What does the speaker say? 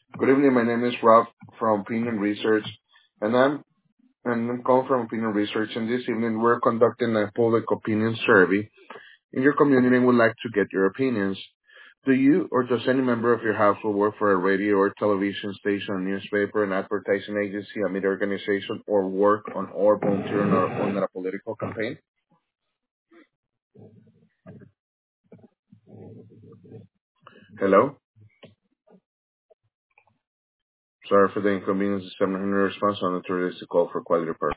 Good evening. My name is Rob from Opinion Research, and I'm calling from Opinion Research. And this evening, we're conducting a public opinion survey in your community and would like to get your opinions. Do you or does any member of your household work for a radio or television station, a newspaper, an advertising agency, a media organization, or work on or volunteer on a political campaign? Hello. Sorry for the inconvenience. I'm not response on the call for quality purposes.